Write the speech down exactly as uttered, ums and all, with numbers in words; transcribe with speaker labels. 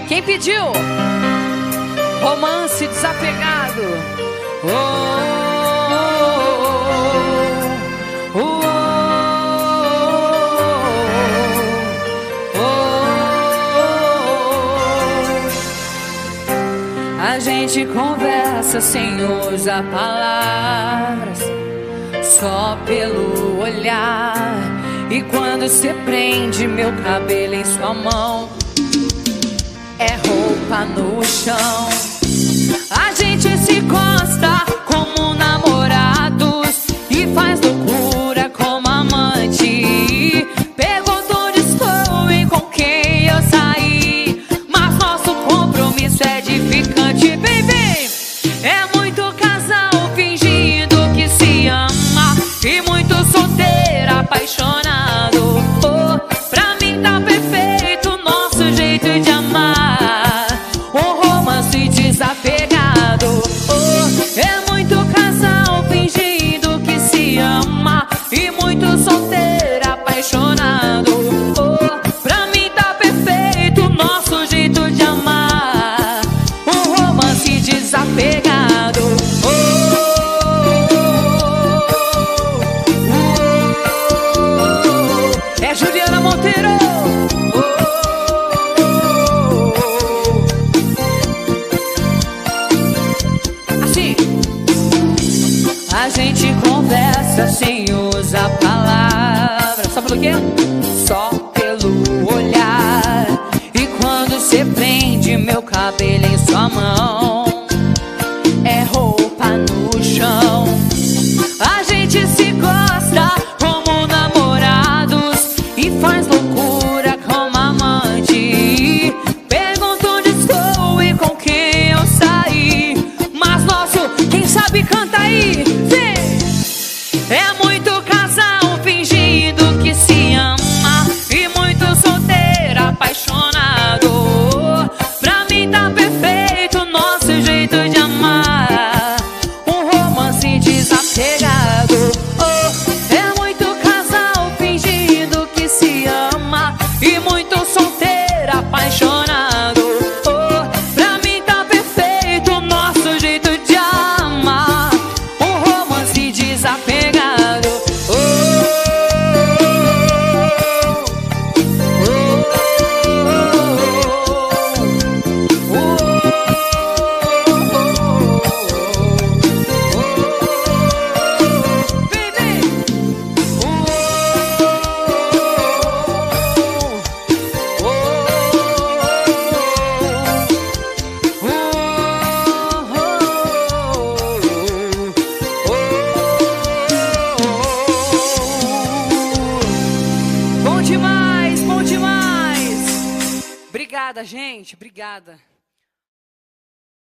Speaker 1: Quem pediu? Romance desapegado. Oh, oh, oh, oh, oh. A gente conversa sem usar palavras, só pelo olhar. E quando você prende meu cabelo em sua mão, é roupa no chão. A gente se encosta como namorados e faz loucura como amante. Pergunto onde estou e com quem eu saí, mas nosso compromisso é edificante, baby. É muito casal fingindo que se ama e muito solteiro apaixonado. Oh, pra mim tá perfeito nosso jeito de amar, um romance desapegado. Oh, é muito casal fingindo que se ama e muito solteiro apaixonado. Oh, pra mim tá perfeito nosso jeito de amar, um romance desapegado. Oh, oh, oh, oh. É Juliana Monteiro. A gente conversa sem usar palavras, só pelo quê? Só pelo olhar. E quando você prende meu cabelo em sua mão, é roupa no chão. A gente se gosta como namorados e faz loucura como amante. Pergunto onde estou e com quem eu saí, mas nosso, quem sabe canta aí. É muito casal fingindo que se ama e muito solteiro apaixonado. Pra mim tá perfeito nosso jeito de amar, um romance desapegado. Oh, é muito casal fingindo que se ama e muito solteiro apaixonado. Oh, pra mim tá perfeito nosso jeito de amar, um romance desapegado. Bom demais, bom demais. Obrigada, gente, obrigada.